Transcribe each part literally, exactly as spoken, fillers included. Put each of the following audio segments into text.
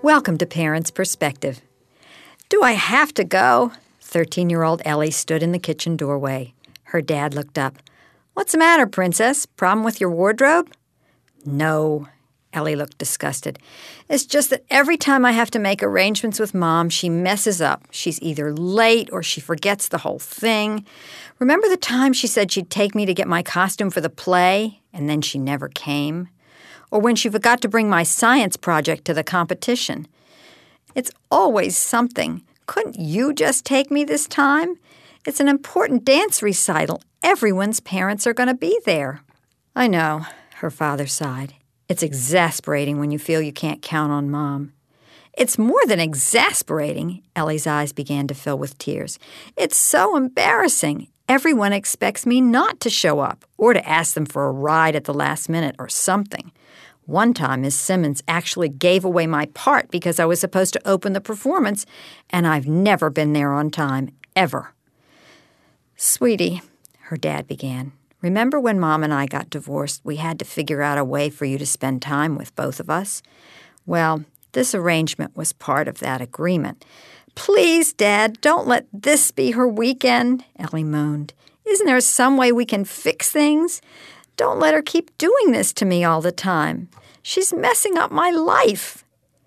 Welcome to Parents' Perspective. Do I have to go? thirteen-year-old Ellie stood in the kitchen doorway. Her dad looked up. What's the matter, princess? Problem with your wardrobe? No. Ellie looked disgusted. It's just that every time I have to make arrangements with Mom, she messes up. She's either late or she forgets the whole thing. Remember the time she said she'd take me to get my costume for the play, and then she never came? Or when she forgot to bring my science project to the competition? It's always something. Couldn't you just take me this time? It's an important dance recital. Everyone's parents are going to be there. I know, her father sighed. It's exasperating when you feel you can't count on Mom. It's more than exasperating. Ellie's eyes began to fill with tears. It's so embarrassing. Everyone expects me not to show up or to ask them for a ride at the last minute or something. One time, Miss Simmons actually gave away my part because I was supposed to open the performance, and I've never been there on time, ever. Sweetie, her dad began, remember when Mom and I got divorced, we had to figure out a way for you to spend time with both of us? Well, this arrangement was part of that agreement. Please, Dad, don't let this be her weekend, Ellie moaned. Isn't there some way we can fix things? Don't let her keep doing this to me all the time. She's messing up my life.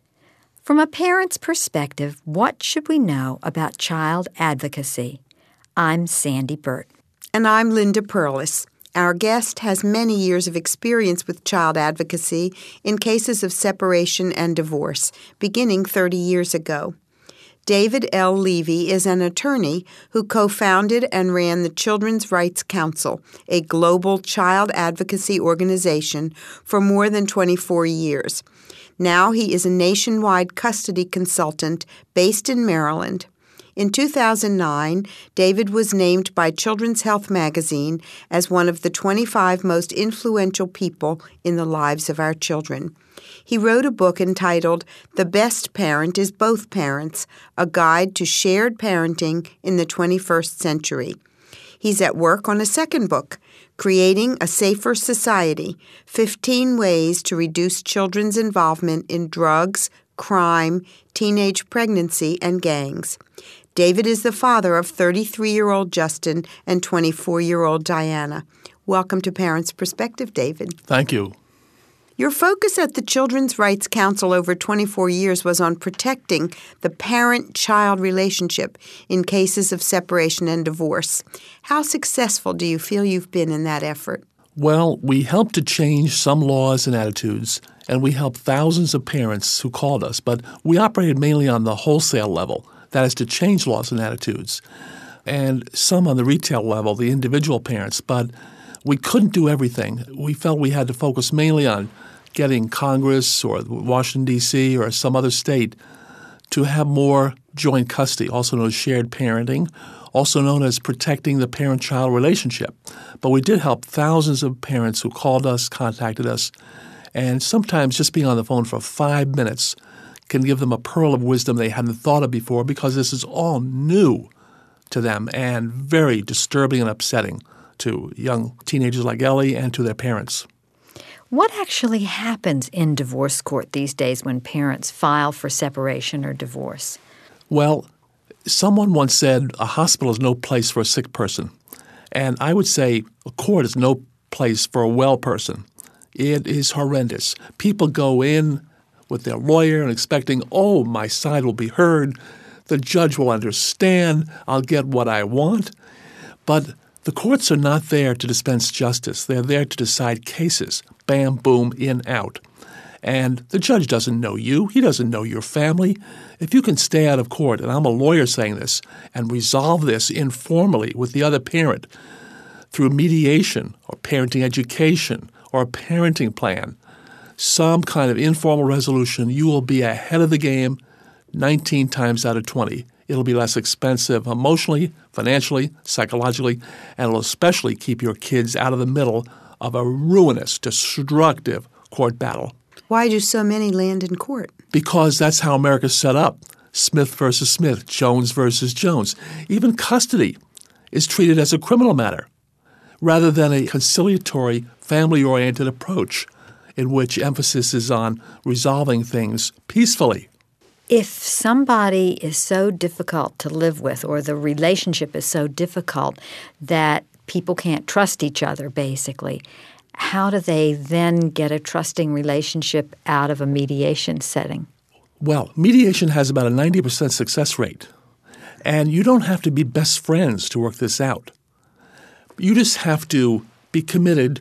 From a parent's perspective, what should we know about child advocacy? I'm Sandy Burt. And I'm Linda Perlis. Our guest has many years of experience with child advocacy in cases of separation and divorce, beginning thirty years ago. David L. Levy is an attorney who co-founded and ran the Children's Rights Council, a global child advocacy organization, for more than twenty-four years. Now he is a nationwide custody consultant based in Maryland. In two thousand nine, David was named by Children's Health magazine as one of the twenty-five most influential people in the lives of our children. He wrote a book entitled The Best Parent is Both Parents, a guide to shared parenting in the twenty-first century. He's at work on a second book, Creating a Safer Society, fifteen Ways to Reduce Children's Involvement in Drugs, Crime, Teenage Pregnancy, and Gangs. David is the father of thirty-three-year-old Justin and twenty-four-year-old Diana. Welcome to Parents' Perspective, David. Thank you. Your focus at the Children's Rights Council over twenty-four years was on protecting the parent-child relationship in cases of separation and divorce. How successful do you feel you've been in that effort? Well, we helped to change some laws and attitudes, and we helped thousands of parents who called us, but we operated mainly on the wholesale level, that is to change laws and attitudes, and some on the retail level, the individual parents, but we couldn't do everything. We felt we had to focus mainly on getting Congress or Washington, D C or some other state to have more joint custody, also known as shared parenting, also known as protecting the parent-child relationship. But we did help thousands of parents who called us, contacted us, and sometimes just being on the phone for five minutes can give them a pearl of wisdom they hadn't thought of before because this is all new to them and very disturbing and upsetting to young teenagers like Ellie and to their parents. What actually happens in divorce court these days when parents file for separation or divorce? Well, someone once said a hospital is no place for a sick person. And I would say a court is no place for a well person. It is horrendous. People go in with their lawyer and expecting, oh, my side will be heard. The judge will understand. I'll get what I want. But the courts are not there to dispense justice. They're there to decide cases. Bam, boom, in, out. And the judge doesn't know you. He doesn't know your family. If you can stay out of court, and I'm a lawyer saying this, and resolve this informally with the other parent through mediation or parenting education or a parenting plan, some kind of informal resolution, you will be ahead of the game nineteen times out of twenty. It'll be less expensive emotionally, financially, psychologically, and it'll especially keep your kids out of the middle of a ruinous, destructive court battle. Why do so many land in court? Because that's how America's set up. Smith versus Smith, Jones versus Jones. Even custody is treated as a criminal matter rather than a conciliatory, family-oriented approach in which emphasis is on resolving things peacefully. If somebody is so difficult to live with, or the relationship is so difficult that people can't trust each other, basically, how do they then get a trusting relationship out of a mediation setting? Well, mediation has about a ninety percent success rate. And you don't have to be best friends to work this out. You just have to be committed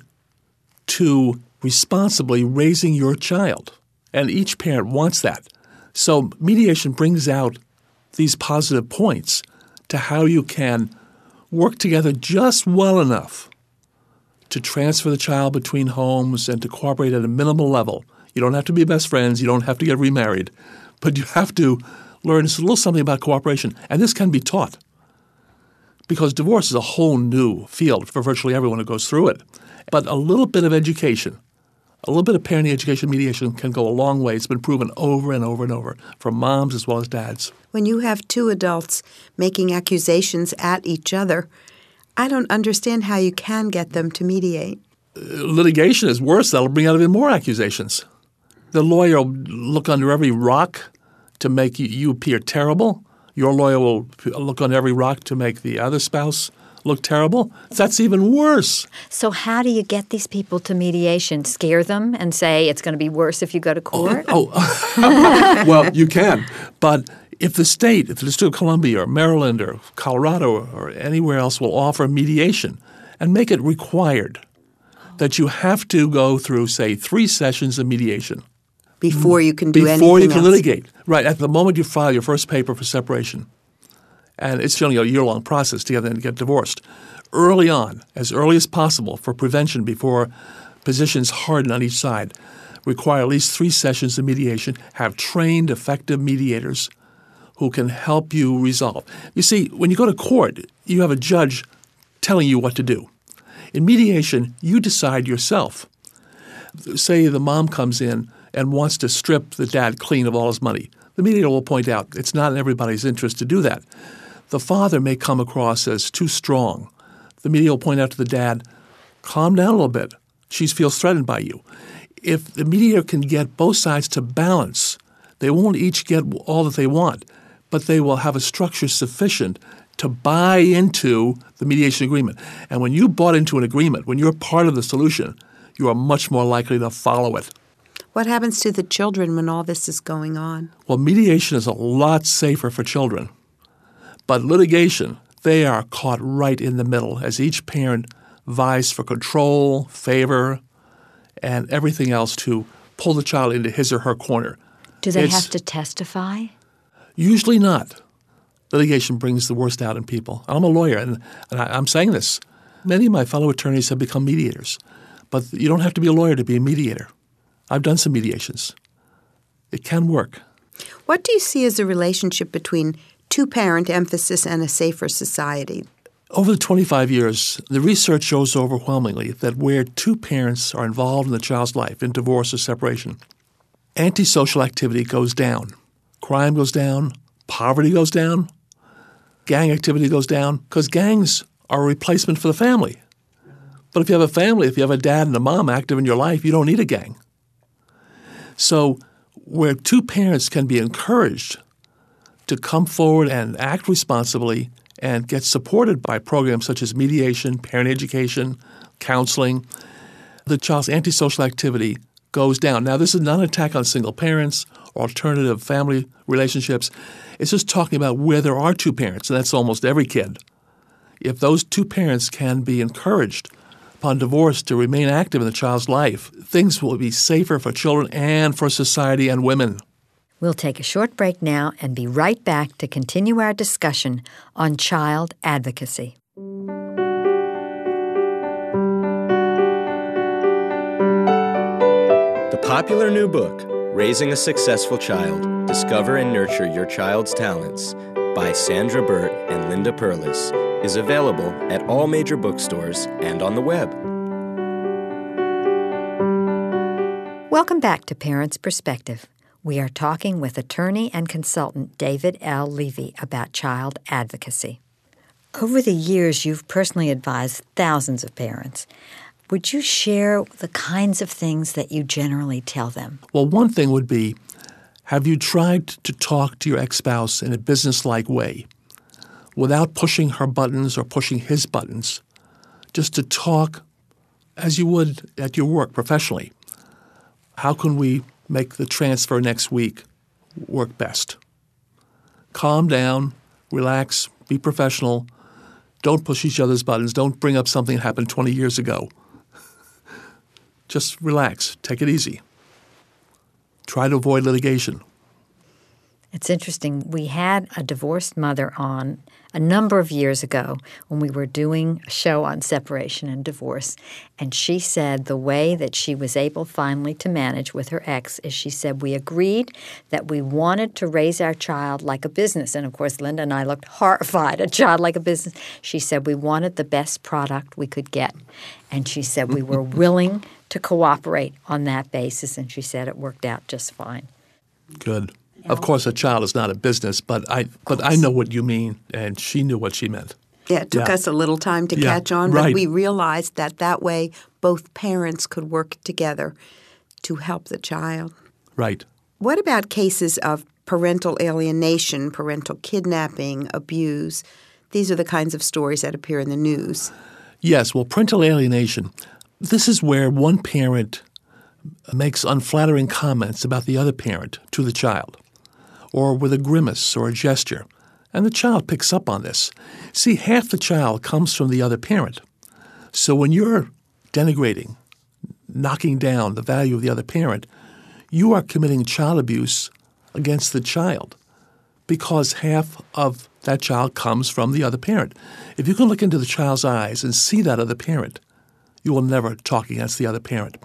to responsibly raising your child. And each parent wants that. So mediation brings out these positive points to how you can work together just well enough to transfer the child between homes and to cooperate at a minimal level. You don't have to be best friends. You don't have to get remarried. But you have to learn a little something about cooperation. And this can be taught, because divorce is a whole new field for virtually everyone who goes through it. But a little bit of education, a little bit of parenting education mediation can go a long way. It's been proven over and over and over from moms as well as dads. When you have two adults making accusations at each other, I don't understand how you can get them to mediate. Uh, litigation is worse. That'll bring out even more accusations. The lawyer will look under every rock to make you, you appear terrible. Your lawyer will look on every rock to make the other spouse look terrible. That's even worse. So how do you get these people to mediation? Scare them and say it's going to be worse if you go to court? Oh, oh. Well, you can. But if the state, if the District of Columbia or Maryland or Colorado or, or anywhere else will offer mediation and make it required that you have to go through, say, three sessions of mediation. Before you can do anything Before you can else. litigate. Right. At the moment you file your first paper for separation. And it's generally a year-long process to get them to get divorced. Early on, as early as possible for prevention before positions harden on each side, require at least three sessions of mediation, have trained, effective mediators who can help you resolve. You see, when you go to court, you have a judge telling you what to do. In mediation, you decide yourself. Say the mom comes in and wants to strip the dad clean of all his money. The mediator will point out it's not in everybody's interest to do that. The father may come across as too strong. The mediator will point out to the dad, calm down a little bit. She feels threatened by you. If the mediator can get both sides to balance, they won't each get all that they want, but they will have a structure sufficient to buy into the mediation agreement. And when you bought into an agreement, when you're part of the solution, you are much more likely to follow it. What happens to the children when all this is going on? Well, mediation is a lot safer for children. But litigation, they are caught right in the middle as each parent vies for control, favor, and everything else to pull the child into his or her corner. Do they It's- have to testify? Usually not. Litigation brings the worst out in people. I'm a lawyer, and, and I, I'm saying this. Many of my fellow attorneys have become mediators. But you don't have to be a lawyer to be a mediator. I've done some mediations. It can work. What do you see as a relationship between two-parent emphasis and a safer society? Over the twenty-five years, the research shows overwhelmingly that where two parents are involved in the child's life, in divorce or separation, antisocial activity goes down. Crime goes down. Poverty goes down. Gang activity goes down, because gangs are a replacement for the family. But if you have a family, if you have a dad and a mom active in your life, you don't need a gang. So where two parents can be encouraged to come forward and act responsibly and get supported by programs such as mediation, parent education, counseling, the child's antisocial activity goes down. Now, this is not an attack on single parents or alternative family relationships. It's just talking about where there are two parents, and that's almost every kid. If those two parents can be encouraged upon divorce to remain active in the child's life, things will be safer for children and for society and women. We'll take a short break now and be right back to continue our discussion on child advocacy. The popular new book, Raising a Successful Child, Discover and Nurture Your Child's Talents, by Sandra Burt and Linda Perlis, is available at all major bookstores and on the web. Welcome back to Parents' Perspective. We are talking with attorney and consultant David L. Levy about child advocacy. Over the years, you've personally advised thousands of parents. Would you share the kinds of things that you generally tell them? Well, one thing would be Have you tried to talk to your ex-spouse in a business-like way, without pushing her buttons or pushing his buttons, just to talk as you would at your work professionally? How can we make the transfer next week work best? Calm down, relax, be professional. Don't push each other's buttons. Don't bring up something that happened twenty years ago. Just relax. Take it easy. Try to avoid litigation. It's interesting. We had a divorced mother on a number of years ago when we were doing a show on separation and divorce, and she said the way that she was able finally to manage with her ex is she said, we agreed that we wanted to raise our child like a business. And, of course, Linda and I looked horrified, a child like a business. She said we wanted the best product we could get. And she said we were willing to cooperate on that basis, and she said it worked out just fine. Good. Of course, a child is not a business, but I but I know what you mean, and she knew what she meant. Yeah, it took Yeah. us a little time to Yeah, catch on, right. but we realized that that way both parents could work together to help the child. Right. What about cases of parental alienation, parental kidnapping, abuse? These are the kinds of stories that appear in the news. Yes, well, parental alienation, this is where one parent makes unflattering comments about the other parent to the child, or with a grimace or a gesture, and the child picks up on this. See, half the child comes from the other parent. So when you're denigrating, knocking down the value of the other parent, you are committing child abuse against the child because half of that child comes from the other parent. If you can look into the child's eyes and see that other parent, you will never talk against the other parent.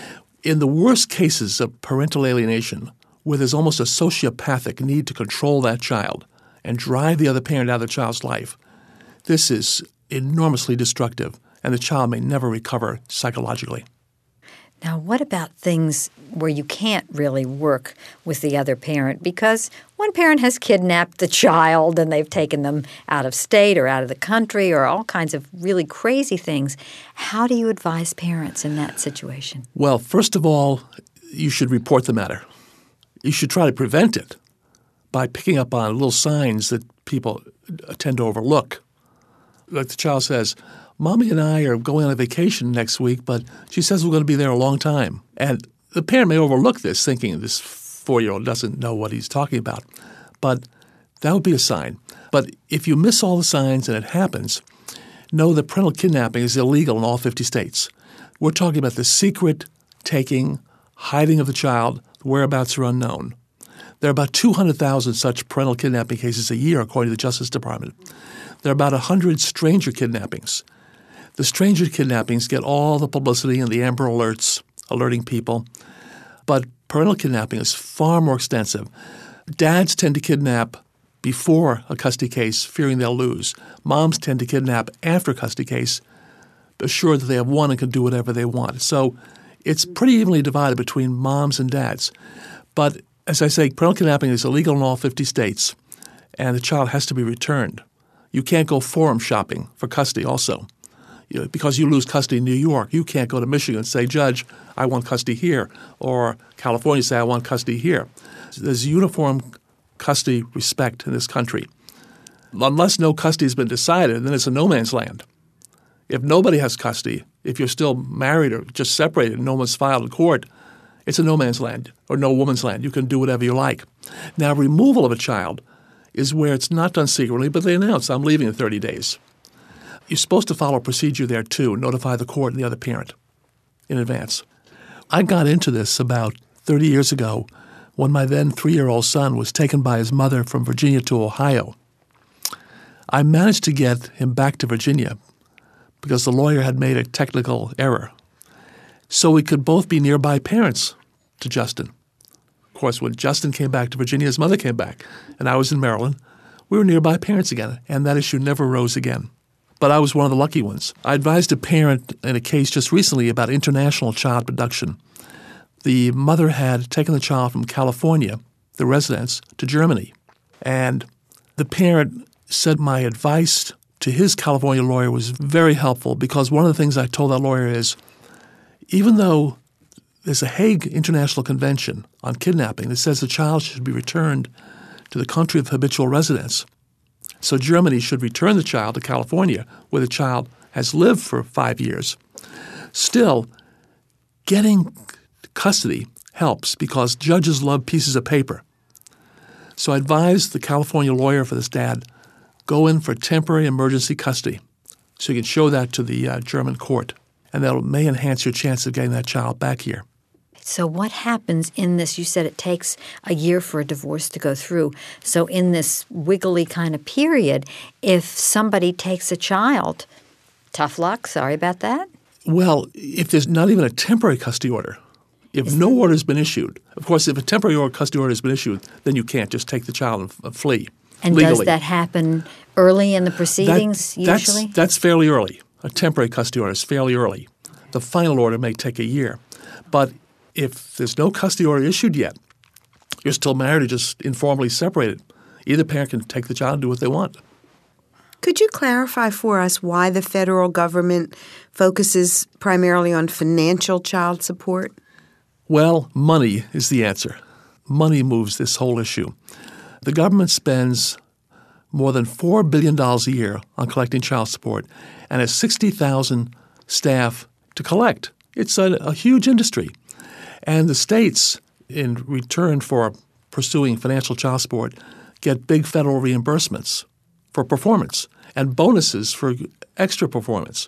In the worst cases of parental alienation, where there's almost a sociopathic need to control that child and drive the other parent out of the child's life, this is enormously destructive, and the child may never recover psychologically. Now, what about things where you can't really work with the other parent because one parent has kidnapped the child and they've taken them out of state or out of the country or all kinds of really crazy things? How do you advise parents in that situation? Well, first of all, you should report the matter. You should try to prevent it by picking up on little signs that people tend to overlook. Like the child says, Mommy and I are going on a vacation next week, but she says we're going to be there a long time. And the parent may overlook this, thinking this four-year-old doesn't know what he's talking about. But that would be a sign. But if you miss all the signs and it happens, know that parental kidnapping is illegal in all fifty states. We're talking about the secret taking, hiding of the child, the whereabouts are unknown. There are about two hundred thousand such parental kidnapping cases a year, according to the Justice Department. There are about one hundred stranger kidnappings. The stranger kidnappings get all the publicity and the Amber Alerts alerting people. But parental kidnapping is far more extensive. Dads tend to kidnap before a custody case, fearing they'll lose. Moms tend to kidnap after a custody case, assured that they have won and can do whatever they want. So it's pretty evenly divided between moms and dads. But as I say, parental kidnapping is illegal in all fifty states, and the child has to be returned. You can't go forum shopping for custody also. You know, because you lose custody in New York, you can't go to Michigan and say, Judge, I want custody here, or California say, I want custody here. There's uniform custody respect in this country. Unless no custody has been decided, then it's a no man's land. If nobody has custody, if you're still married or just separated and no one's filed in court, it's a no man's land or no woman's land. You can do whatever you like. Now, removal of a child is where it's not done secretly, but they announce, I'm leaving in thirty days. You're supposed to follow a procedure there, too, notify the court and the other parent in advance. I got into this about thirty years ago when my then three-year-old son was taken by his mother from Virginia to Ohio. I managed to get him back to Virginia because the lawyer had made a technical error. So we could both be nearby parents to Justin. Of course, when Justin came back to Virginia, his mother came back, and I was in Maryland. We were nearby parents again, and that issue never rose again. But I was one of the lucky ones. I advised a parent in a case just recently about international child abduction. The mother had taken the child from California, the residence, to Germany. And the parent said my advice to his California lawyer was very helpful because one of the things I told that lawyer is, even though there's a Hague International Convention on kidnapping that says the child should be returned to the country of habitual residence. So Germany should return the child to California, where the child has lived for five years. Still, getting custody helps because judges love pieces of paper. So I advised the California lawyer for this dad, go in for temporary emergency custody so you can show that to the uh, German court, and that may enhance your chance of getting that child back here. So what happens in this? You said it takes a year for a divorce to go through. So in this wiggly kind of period, if somebody takes a child, tough luck, sorry about that? Well, if there's not even a temporary custody order, if no order has been issued, of course, if a temporary custody order has been issued, then you can't just take the child and f- flee And legally. Does that happen early in the proceedings that, that's, usually? That's fairly early. A temporary custody order is fairly early. The final order may take a year. But if there's no custody order issued yet, you're still married or just informally separated. Either parent can take the child and do what they want. Could you clarify for us why the federal government focuses primarily on financial child support? Well, money is the answer. Money moves this whole issue. The government spends more than four billion dollars a year on collecting child support and has sixty thousand staff to collect. It's a, a huge industry. And the states, in return for pursuing financial child support, get big federal reimbursements for performance and bonuses for extra performance.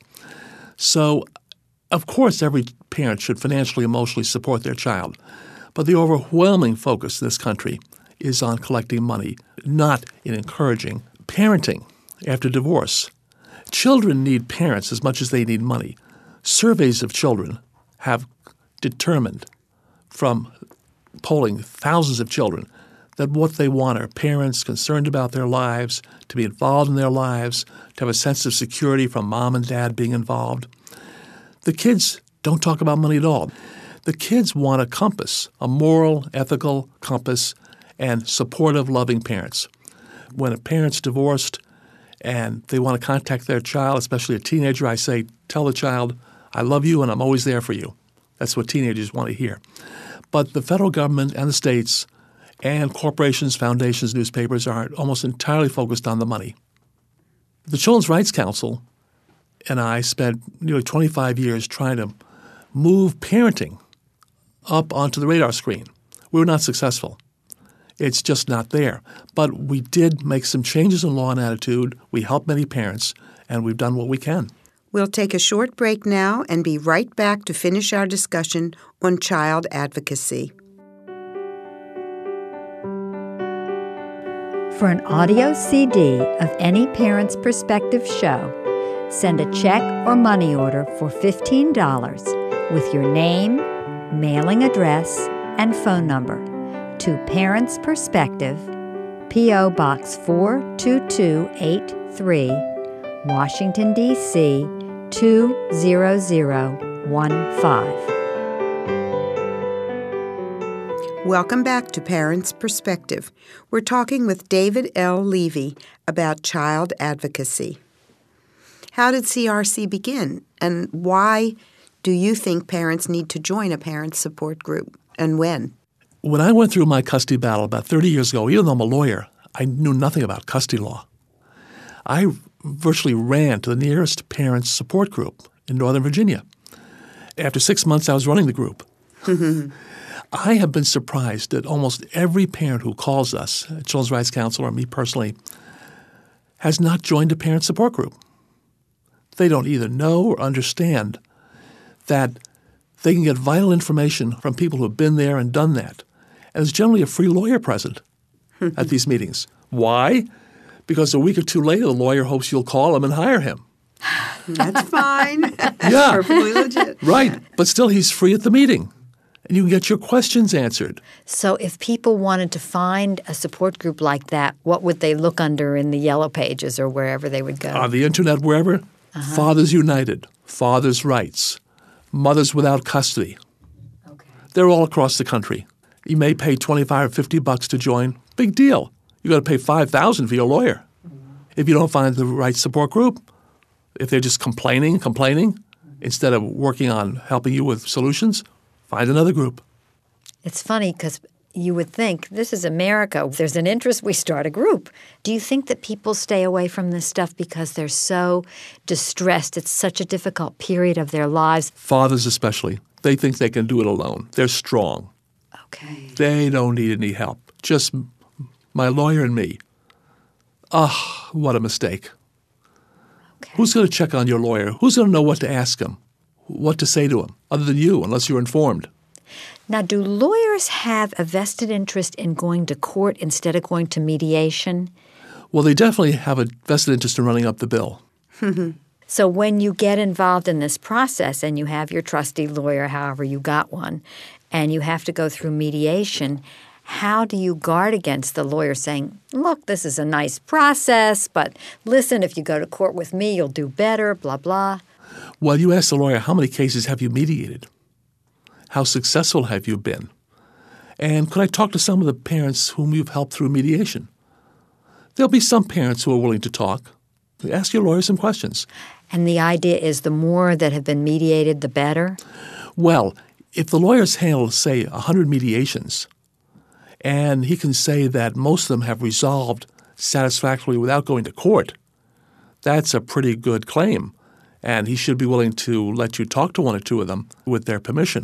So, of course, every parent should financially, emotionally support their child. But the overwhelming focus in this country is on collecting money, not in encouraging parenting after divorce. Children need parents as much as they need money. Surveys of children have determined from polling thousands of children that what they want are parents concerned about their lives, to be involved in their lives, to have a sense of security from mom and dad being involved. The kids don't talk about money at all. The kids want a compass, a moral, ethical compass, and supportive, loving parents. When a parent's divorced and they want to contact their child, especially a teenager, I say, tell the child, I love you and I'm always there for you. That's what teenagers want to hear. But the federal government and the states and corporations, foundations, newspapers are almost entirely focused on the money. The Children's Rights Council and I spent nearly twenty-five years trying to move parenting up onto the radar screen. We were not successful. It's just not there. But we did make some changes in law and attitude. We helped many parents, and we've done what we can. We'll take a short break now and be right back to finish our discussion on child advocacy. For an audio C D of any Parent's Perspective show, send a check or money order for fifteen dollars with your name, mailing address, and phone number to Parent's Perspective, P O. Box four two two eight three, Washington, D C two zero zero one five. Welcome back to Parent's Perspective. We're talking with David L. Levy about child advocacy. How did C R C begin, and why do you think parents need to join a parent support group, and when? When I went through my custody battle about thirty years ago, even though I'm a lawyer, I knew nothing about custody law. I virtually ran to the nearest parents support group in Northern Virginia. After six months, I was running the group. I have been surprised that almost every parent who calls us, Children's Rights Council or me personally, has not joined a parent support group. They don't either know or understand that they can get vital information from people who have been there and done that. And there's generally a free lawyer present at these meetings. Why? Because a week or two later, the lawyer hopes you'll call him and hire him. That's fine. That's Yeah. perfectly legit. Right. But still, he's free at the meeting. And you can get your questions answered. So if people wanted to find a support group like that, what would they look under in the yellow pages or wherever they would go? On the internet, wherever, uh-huh. Fathers United, Fathers' Rights, Mothers Without Custody. Okay. They're all across the country. You may pay twenty-five or fifty bucks to join. Big deal. You got to pay five thousand for your lawyer. Mm-hmm. If you don't find the right support group, if they're just complaining, complaining, mm-hmm. instead of working on helping you with solutions, Find another group. It's funny because you would think this is America. If there's an interest, we start a group. Do you think that people stay away from this stuff because they're so distressed? It's such a difficult period of their lives. Fathers especially. They think they can do it alone. They're strong. Okay. They don't need any help. Just my lawyer and me. Ah, oh, what a mistake. Okay. Who's going to check on your lawyer? Who's going to know what to ask him, what to say to him, other than you, unless you're informed? Now, do lawyers have a vested interest in going to court instead of going to mediation? Well, they definitely have a vested interest in running up the bill. So when you get involved in this process and you have your trusty lawyer, however you got one, and you have to go through mediation, how do you guard against the lawyer saying, look, this is a nice process, but listen, if you go to court with me, you'll do better, blah, blah? Well, you ask the lawyer, how many cases have you mediated? How successful have you been? And could I talk to some of the parents whom you've helped through mediation? There'll be some parents who are willing to talk. Ask your lawyer some questions. And the idea is the more that have been mediated, the better? Well, if the lawyer's handled, say, one hundred mediations, and he can say that most of them have resolved satisfactorily without going to court, that's a pretty good claim. And he should be willing to let you talk to one or two of them with their permission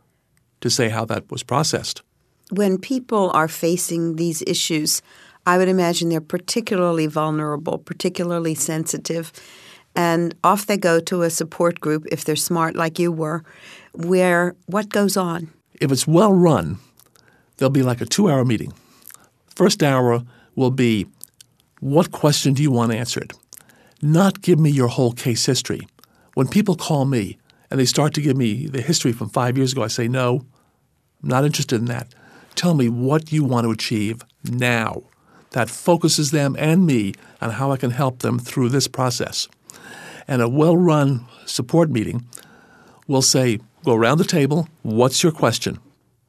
to say how that was processed. When people are facing these issues, I would imagine they're particularly vulnerable, particularly sensitive, and off they go to a support group, if they're smart like you were, where what goes on? If it's well run, there'll be like a two-hour meeting. First hour will be, what question do you want answered? Not give me your whole case history. When people call me and they start to give me the history from five years ago, I say, no, I'm not interested in that. Tell me what you want to achieve now. That focuses them and me on how I can help them through this process. And a well-run support meeting will say, go around the table, what's your question?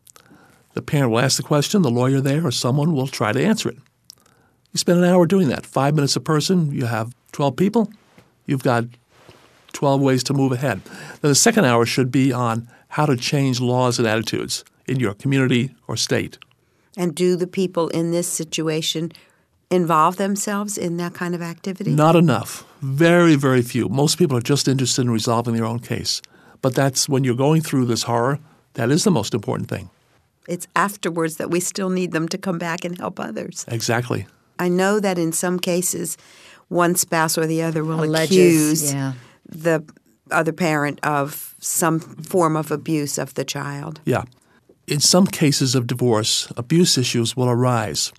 The parent will ask the question, the lawyer there or someone will try to answer it. You spend an hour doing that, five minutes a person, you have twelve people, you've got twelve ways to move ahead. Then the second hour should be on how to change laws and attitudes in your community or state. And do the people in this situation involve themselves in that kind of activity? Not enough. Very, very few. Most people are just interested in resolving their own case. But that's when you're going through this horror, that is the most important thing. It's afterwards that we still need them to come back and help others. Exactly. I know that in some cases, one spouse or the other will Alleges, accuse yeah. the other parent of some form of abuse of the child. Yeah. In some cases of divorce, abuse issues will arise.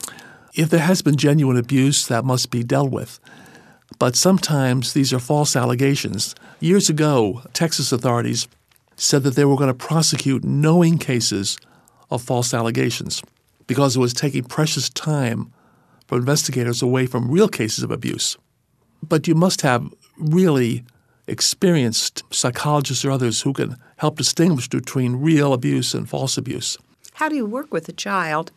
If there has been genuine abuse, that must be dealt with. But sometimes these are false allegations. Years ago, Texas authorities said that they were going to prosecute knowing cases of false allegations because it was taking precious time for investigators away from real cases of abuse. But you must have really experienced psychologists or others who can help distinguish between real abuse and false abuse. How do you work with a child?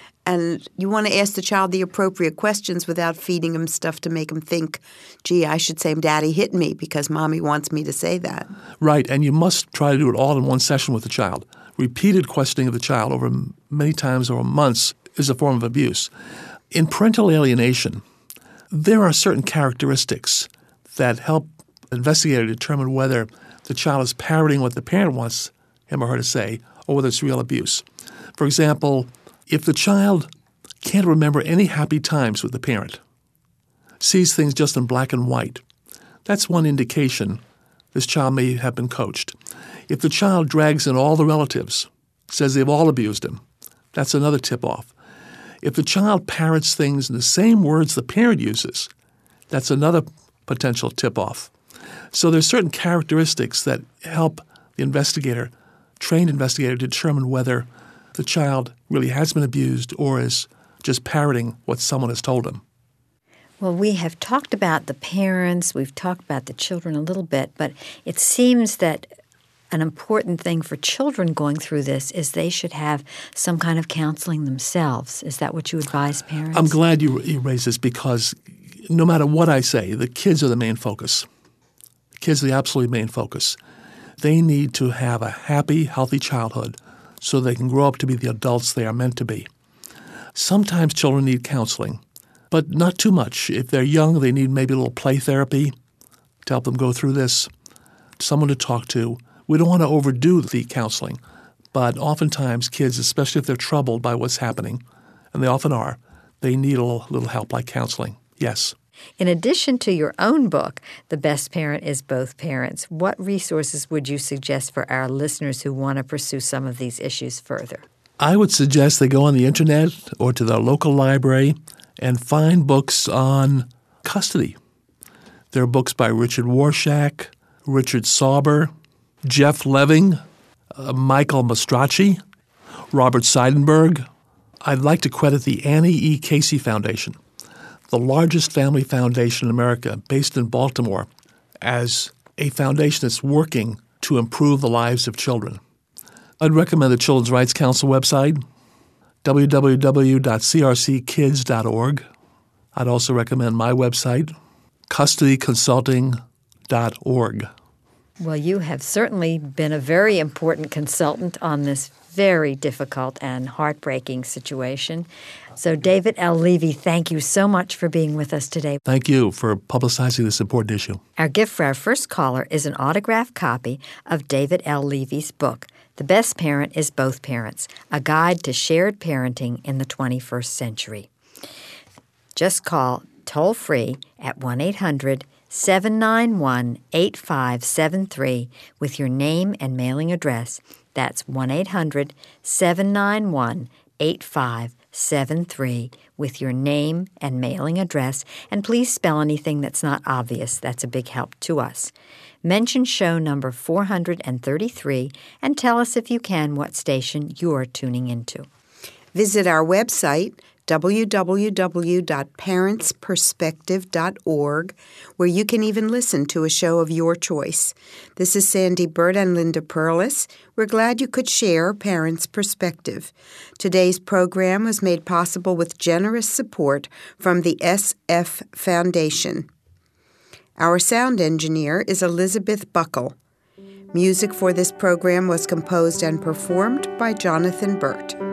And you want to ask the child the appropriate questions without feeding him stuff to make him think, gee, I should say Daddy hit me because Mommy wants me to say that. Right, and you must try to do it all in one session with the child. Repeated questioning of the child over many times over months is a form of abuse. In parental alienation, there are certain characteristics that help investigator determine whether the child is parroting what the parent wants him or her to say or whether it's real abuse. For example, if the child can't remember any happy times with the parent, sees things just in black and white, that's one indication this child may have been coached. If the child drags in all the relatives, says they've all abused him, that's another tip-off. If the child parrots things in the same words the parent uses, that's another potential tip-off. So there's certain characteristics that help the investigator, trained investigator, to determine whether the child really has been abused or is just parroting what someone has told him. Well, we have talked about the parents, we've talked about the children a little bit, but it seems that an important thing for children going through this is they should have some kind of counseling themselves. Is that what you advise parents? I'm glad you, you raised this because no matter what I say, the kids are the main focus. The kids are the absolute main focus. They need to have a happy, healthy childhood so they can grow up to be the adults they are meant to be. Sometimes children need counseling, but not too much. If they're young, they need maybe a little play therapy to help them go through this, someone to talk to. We don't want to overdo the counseling, but oftentimes kids, especially if they're troubled by what's happening, and they often are, they need a little, little help like counseling. Yes. In addition to your own book, The Best Parent is Both Parents, what resources would you suggest for our listeners who want to pursue some of these issues further? I would suggest they go on the internet or to their local library and find books on custody. There are books by Richard Warshak, Richard Sauber, Jeff Leving, uh, Michael Mastracci, Robert Seidenberg. I'd like to credit the Annie E. Casey Foundation, the largest family foundation in America, based in Baltimore, as a foundation that's working to improve the lives of children. I'd recommend the Children's Rights Council website, w w w dot c r c kids dot org. I'd also recommend my website, custody consulting dot org. Well, you have certainly been a very important consultant on this very difficult and heartbreaking situation. So, David L. Levy, thank you so much for being with us today. Thank you for publicizing this important issue. Our gift for our first caller is an autographed copy of David L. Levy's book, The Best Parent is Both Parents, A Guide to Shared Parenting in the twenty-first Century. Just call toll-free at one eight hundred seven nine one eight five seven three with your name and mailing address. That's one eight hundred seven nine one eight five seven three with your name and mailing address. And please spell anything that's not obvious. That's a big help to us. Mention show number four hundred thirty-three and tell us, if you can, what station you're tuning into. Visit our website, w w w dot parents perspective dot org, where you can even listen to a show of your choice. This is Sandy Burt and Linda Perlis. We're glad you could share Parents' Perspective. Today's program was made possible with generous support from the S F Foundation. Our sound engineer is Elizabeth Buckle. Music for this program was composed and performed by Jonathan Burt.